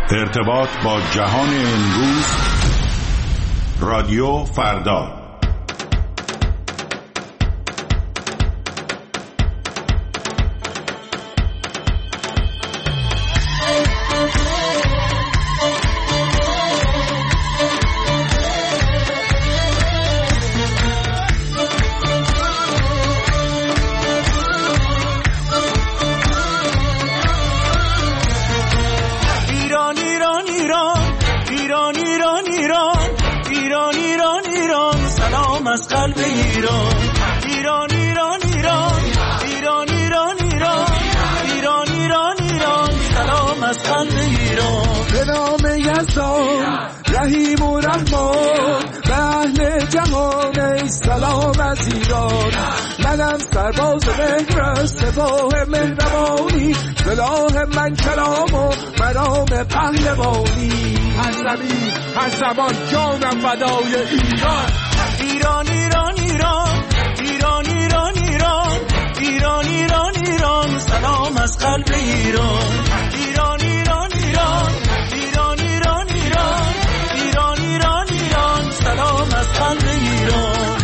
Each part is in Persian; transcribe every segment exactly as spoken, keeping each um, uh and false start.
ارتباط با جهان امروز، رادیو فردا. از قلب ایران ایران ایران ایران ایران ایران ایران ایران ایران ایران سلام از قلب ایران. به نام یزدان رحیم و رحمان، به اهل جهان ای سلام از ایران. منم سرباز مهر سپاه مهربانی، سلاح من کلام و مرام پهلوانی. هر زمین هر زمان جانم فدای ایران. ایران ایران ایران ایران ایران ایران ایران ایران ایران سلام از قلب ایران. ایران ایران ایران ایران ایران ایران ایران ایران ایران سلام از قلب ایران.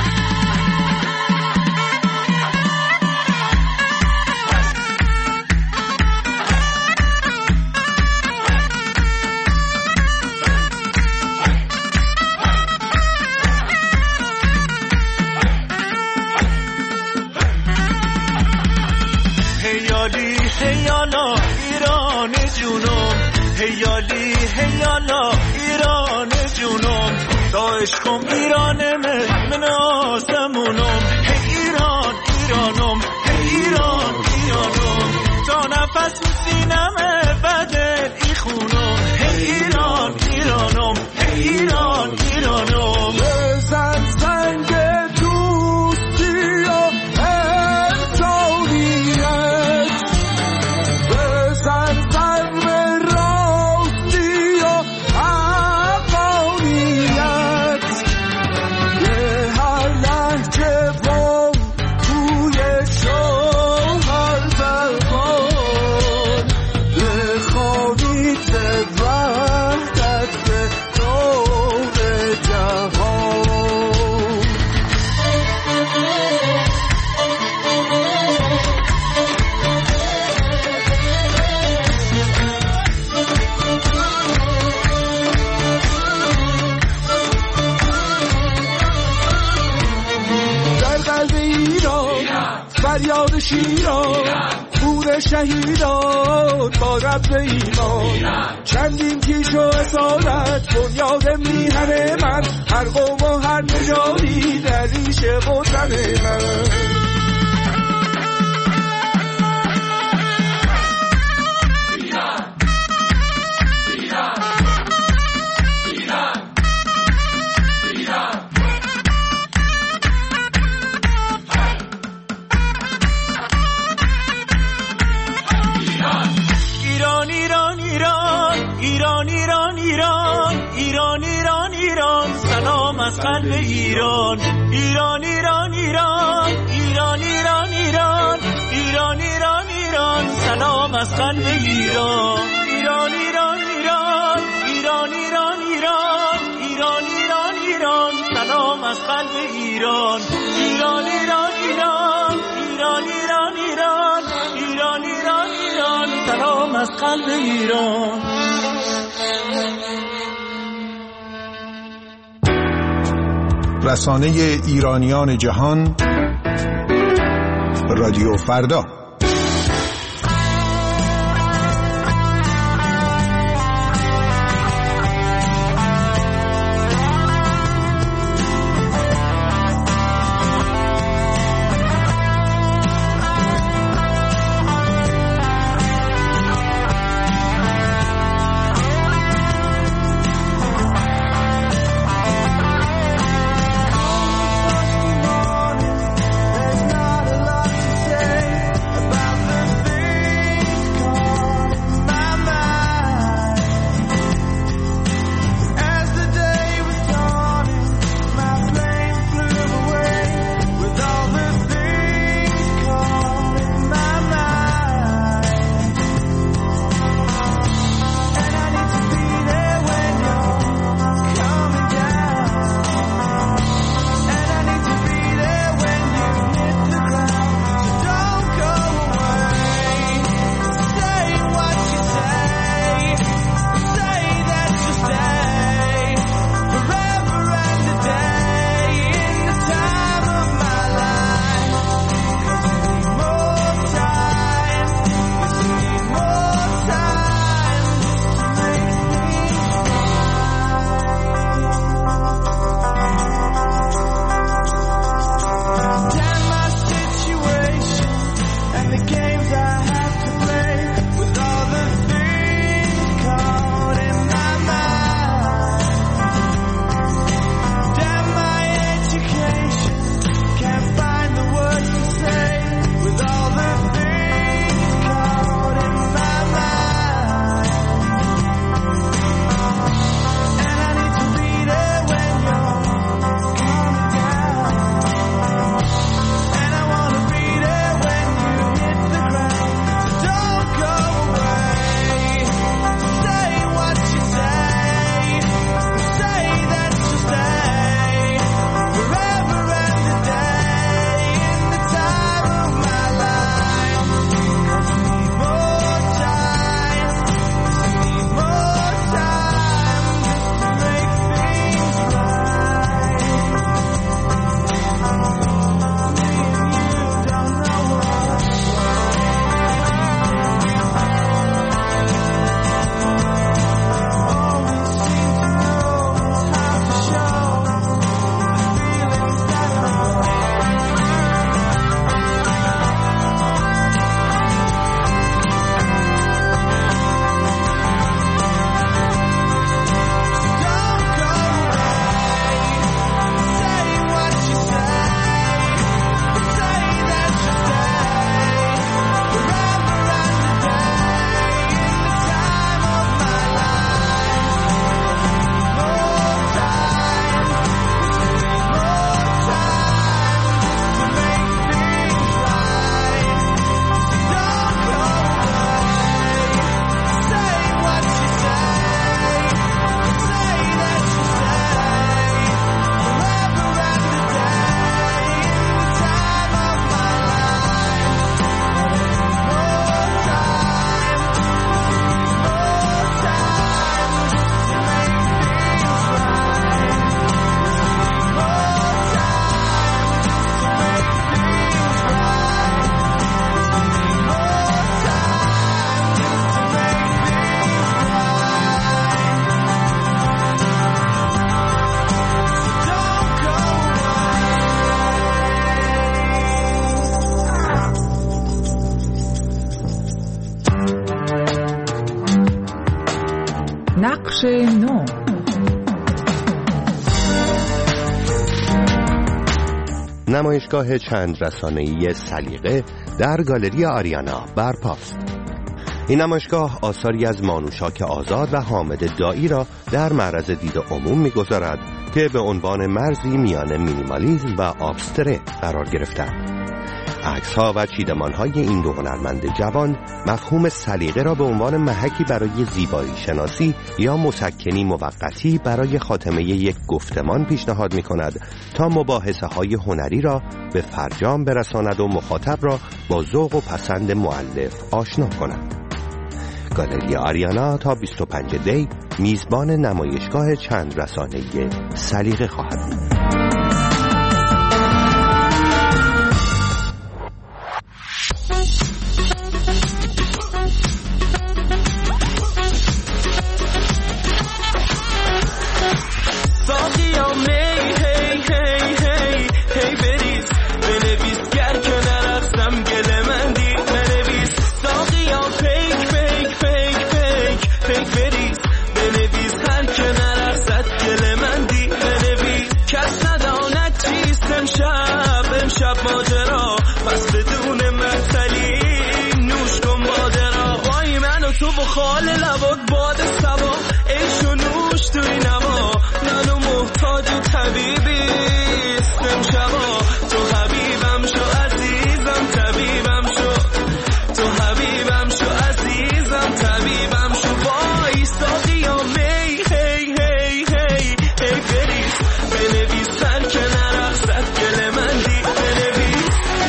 هیالا ایران جونم، هیالی هیالا ایران جونم، داعش کن ایران من من آسمونم. هی ایران ایرانم، هی ایران ایرانم، تا نفس سینمه بدل ای خونم. هی ایران ایرانم، هی ایران ایرانم. بزن زنگ دوستی و فریاد شیران، خون شهیدان با رب ایمان. چندین کیش و اصالت بنیاد میهن من، هر قوم و هر نژادی در ریشه وطن من. از قلب ایران. ایران ایران ایران ایران ایران ایران ایران ایران ایران سلام از قلب ایران. ایران ایران ایران ایران ایران ایران ایران ایران ایران سلام از قلب ایران. ایران ایران ایران ایران ایران ایران ایران ایران ایران سلام از قلب ایران. رسانه ایرانیان جهان، رادیو فردا. نقش نو. نمایشگاه چند رسانه‌ای سلیقه در گالری آریانا برپاست. این نمایشگاه آثاری از مانوشاک آزاد و حامد دایی را در معرض دید عموم می‌گذارد که به عنوان مرزی میان مینیمالیسم و آبستره قرار گرفتند. عکس‌ها و چیدمان‌های این دو هنرمند جوان مفهوم سلیقه را به عنوان محکی برای زیبایی شناسی یا مسکنی موقتی برای خاتمه یک گفتمان پیشنهاد می‌کند تا مباحثه‌های هنری را به فرجام برساند و مخاطب را با ذوق و پسند مؤلف آشنا کند. گالری آریانا تا بیست و پنجم دی میزبان نمایشگاه چند رسانه‌ای سلیقه خواهد بود. خال لبات باد سبا عیش و نوش توی نما منو محتاج طبیبی استم شبا تو حبیبم شو عزیزم طبیبم شو تو حبیبم شو عزیزم طبیبم شو وای ساقی یا می هی هی هی هی بریز بنویس سر که نرقصد گل من دی بنویس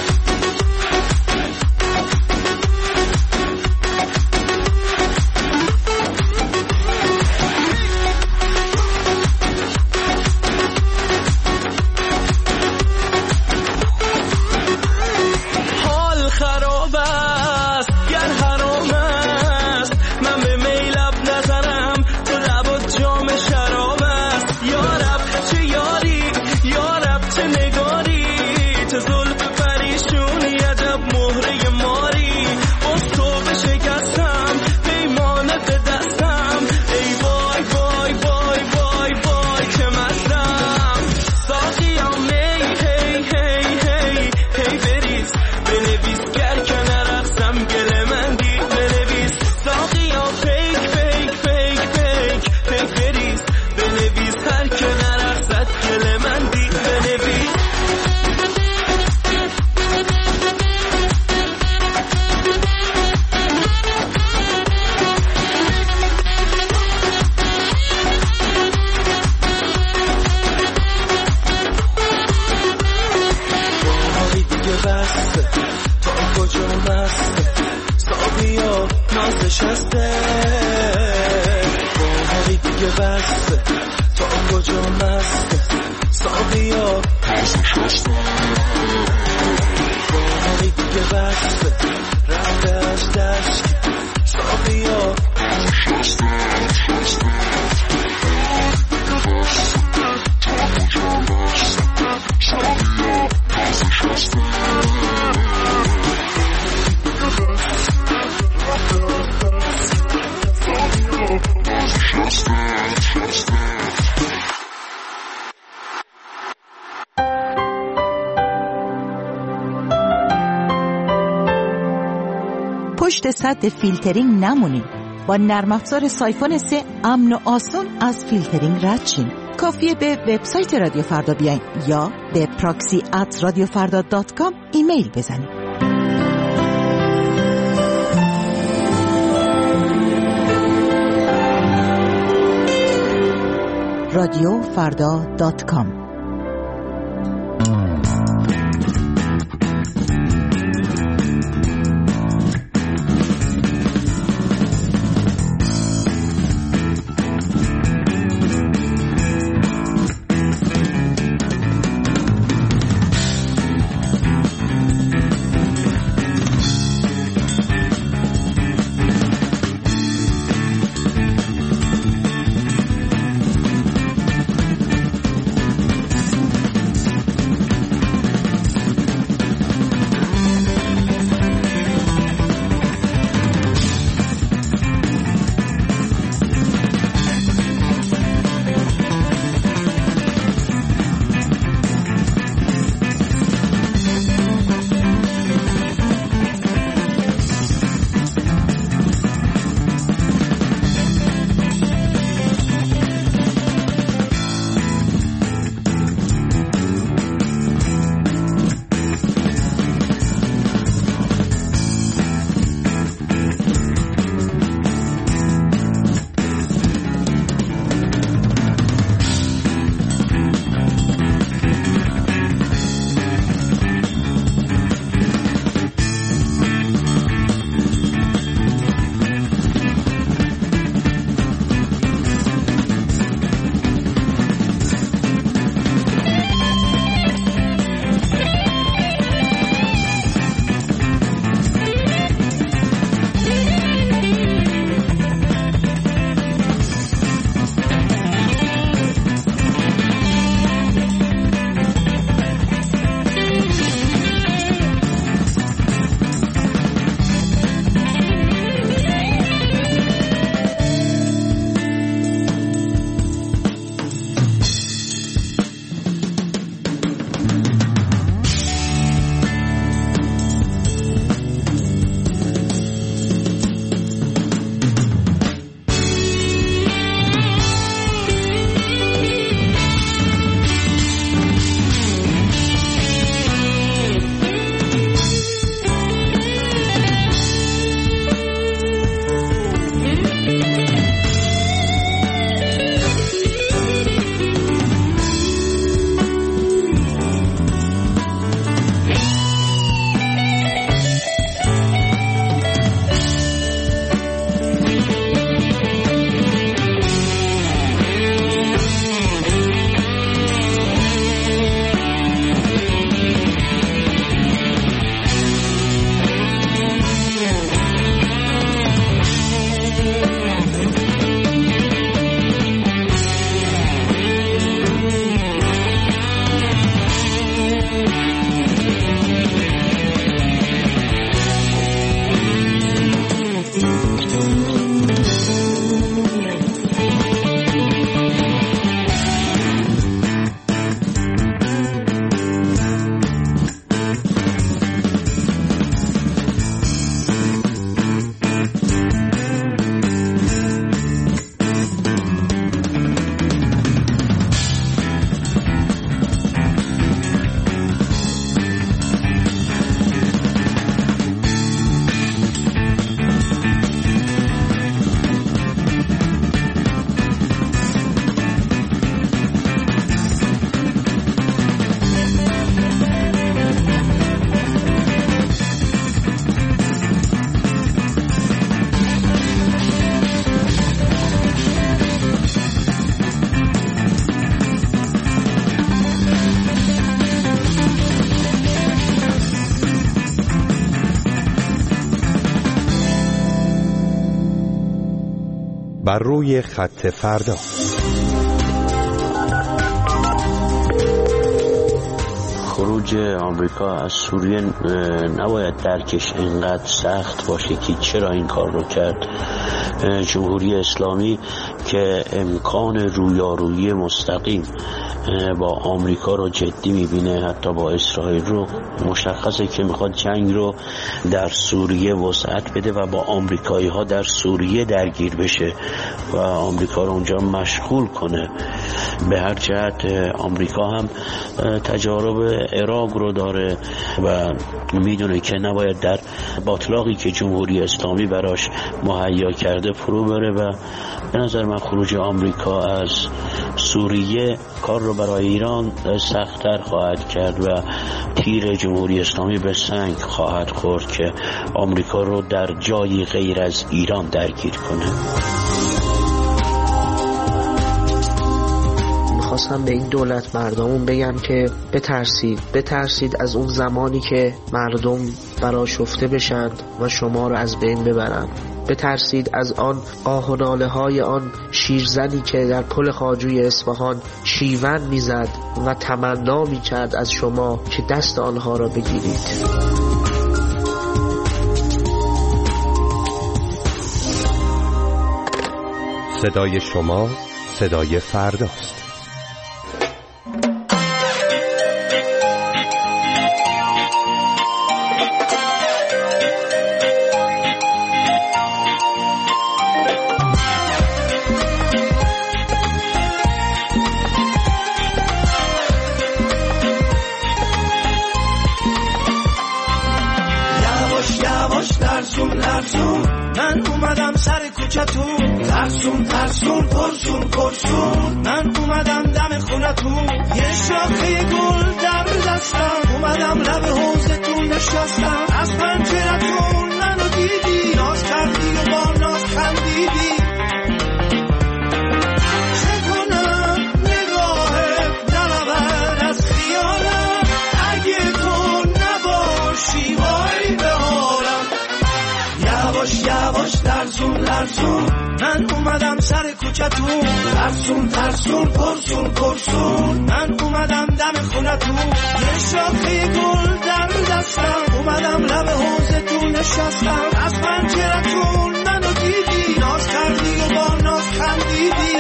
پشت سد فیلترینگ نمونید. با نرم افزار سایفون سه امن و آسان از فیلترینگ رد شین. کافیه به وبسایت رادیو فردا بیاین یا به پراکسی ات رادیو فردا دات کام ایمیل بزنید. رادیو فردا دات کام. بر روی خط فردا. خروج آمریکا از سوریه نباید درکش اینقدر سخت باشه که چرا این کار رو کرد. جمهوری اسلامی که امکان رویارویی مستقیم با آمریکا رو جدی میبینه، حتی با اسرائیل رو، مشخصه که میخواد جنگ رو در سوریه وسعت بده و با آمریکایی ها در سوریه درگیر بشه و آمریکا رو اونجا مشغول کنه. به هر جهت آمریکا هم تجارب عراق رو داره و میدونه که نباید در باطلاقی که جمهوری اسلامی براش مهیا کرده فرو بره و به نظر من خروج آمریکا از سوریه کار رو برای ایران سخت‌تر خواهد کرد و تیر جمهوری اسلامی به سنگ خواهد خورد که آمریکا رو در جایی غیر از ایران درگیر کنه. میخواستم به این دولت مردمون بگم که بترسید بترسید از اون زمانی که مردم برآشفته بشن و شما رو از بین ببرن. بترسید از آن آه و ناله های آن شیرزنی که در پل خواجوی اصفهان شیون میزد و تمنا میکرد از شما که دست آنها را بگیرید. صدای شما صدای فرداست. من اومدم سر کوچتون، ترسون ترسون پرسون پرسون. من اومدم دم خونتون، یه شاخه گل در دستم، اومدم لب حوضتون نشستم. از پنجرتون منو دیدی، ناز کردی و با ناز خندیدی. چه کنم نگاهت نبرد از خیالم، اگه تو نباشی وای به حالم. یواش یواش لرزون لرزون، من اومدم سر کوچتون، ترسون ترسون پرسون پرسون. من اومدم دم خونتون، یه شاخه گل در دستم، اومدم لب حوضتون نشستم. از پنجرتون منو دیدی، ناز کردی و با ناز خندیدی.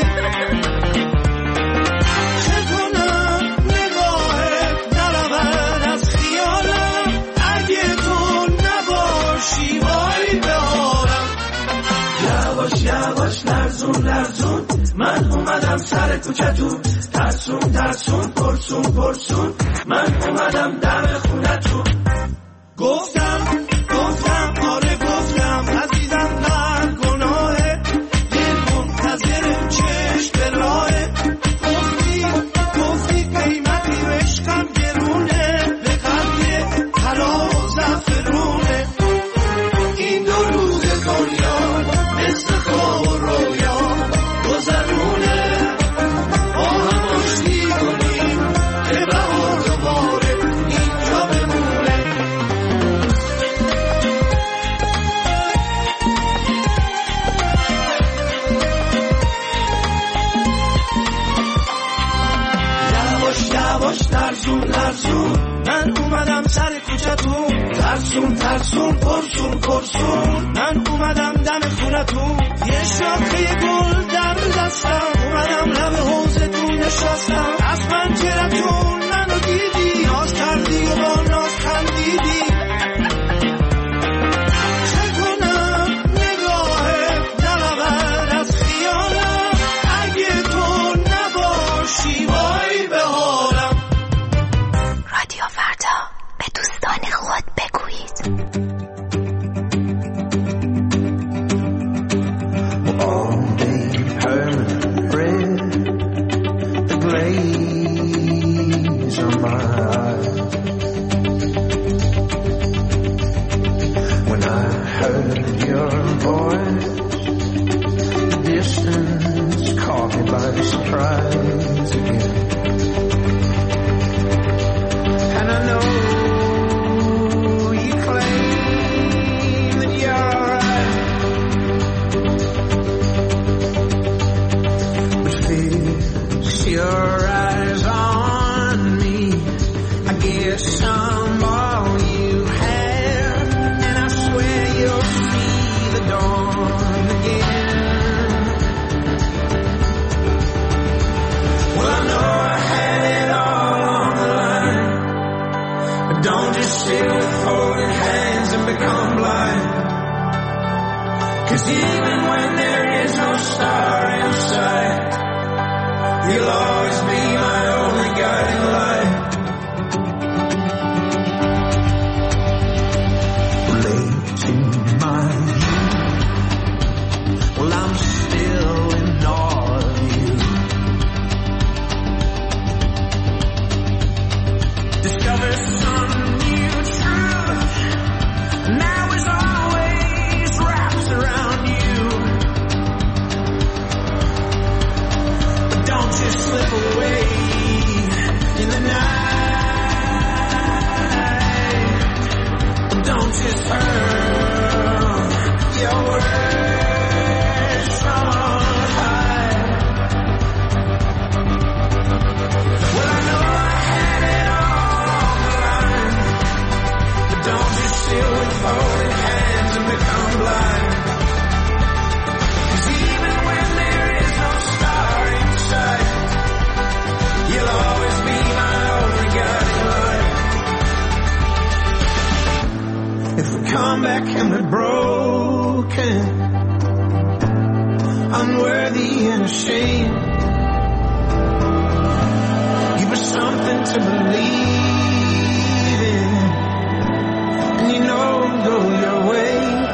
چه کنم نگاهت نرود از خیالم، اگه تو نباشی وای به حالم. یواش یواش لرزون لرزون، من اومدم سر کوچتون، ترسون ترسون پرسون پرسون. من اومدم دم خونتون. گفتم گفتم آره گفتم عزیزم نه گناهه، دل منتظر چشم به راهه. گفتی گفتی قیمتی عشقم گرونه، به قلب طلا و زعفرونه. این دو روز دنیا مثل خواب و رویا گذرونه، با هم آشتی کنیم که بهار دوباره اینجا بمونه. یواش یواش لرزون لرزون، من اومدم سر کوچتون، ترسون ترسون پرسون پرسون. من اومدم دم خونتون، یه شاخه گل در دستم، اومدم لب حوضتون نشستم. از پنجرتون منو دیدی، ناز کردی و با ناز خندیدی. چه کنم نگاهت نرود از خیالم، اگه تو نباشی وای به حالم. رادیو فردا، به دوستان خود بگویید. star in sight. You'll always be my only guiding light. Late in my youth, well, I'm still in awe of you. Discover some new truth. Now is always wrapped around you. But don't just slip away in the night. Don't just hurl your words from on high. Well, I know I had it all on the line, but don't just sit with folded hands and become blind. 'Cause even when there is no star in sight, you'll always be my only guiding light. If we come back and we're broken, unworthy and ashamed, give us something to believe in, and you know it'll go your way.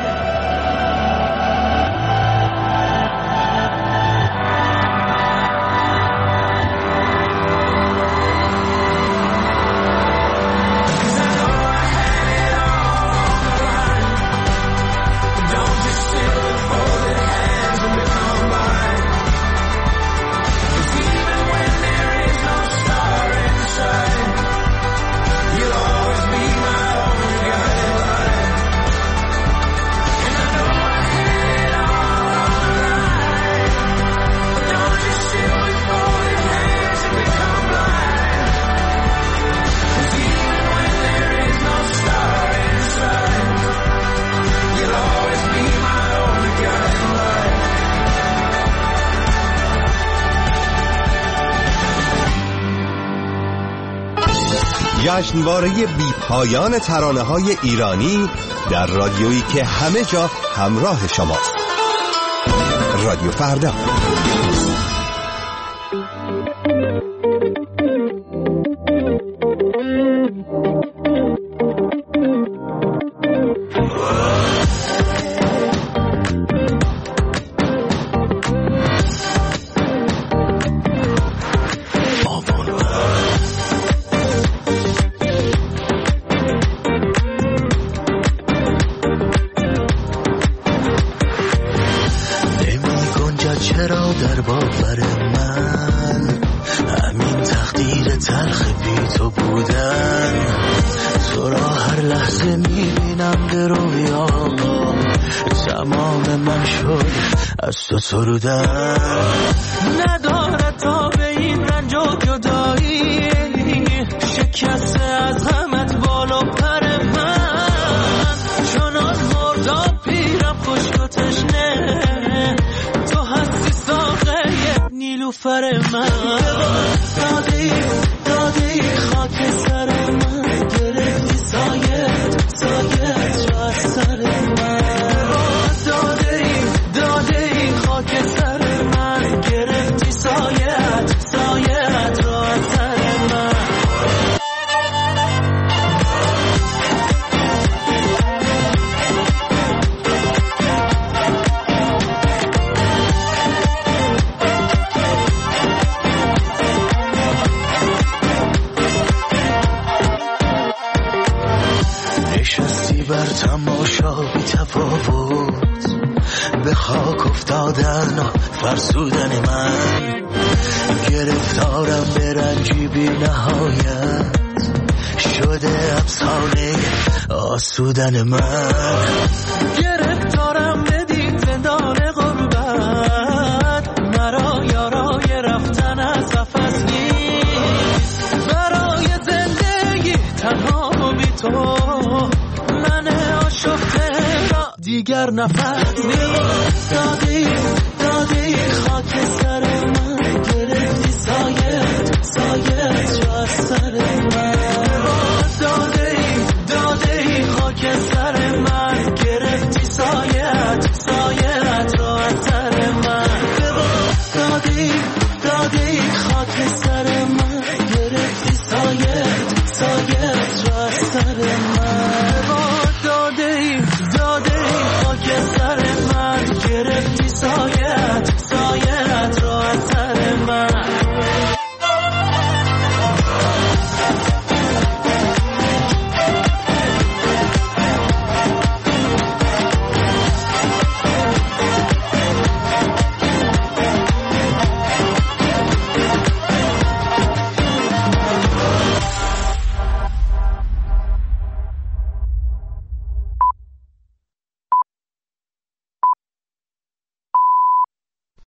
جشنواره بی پایان ترانه‌های ایرانی در رادیویی که همه جا همراه شماست. رادیو فردا. سرودن نداره تا به این رنج و جدایی، شکسته از غمت بالا پر من، چون از مردا پیرم خشک و تشنه، تو هستی ساقه نیلوفر من. دادی دادی خاک سر من، گرفتی سایت سایت رو از سر من. دادی دادی خاک سر من، گرفتی سایت سایت رو از سر من. نشستی بر تماشا بی تفاوت، به خاک افتادن فرسودن من، گرفتارم به رنجی بی نهایت، شده افسانه آسودن من. گرفتارم بدید زندان غربت، مرا یارای رفتن از قفس نیست، برای زندگی تنها و بی تو من آشفته را دیگر نفس نیست. دادی دادی خاک سر من، گرفتی سایت سایت را از سر من. دادی دادی خاک سر من، گرفتی سایت سایت را از سر من. تغییر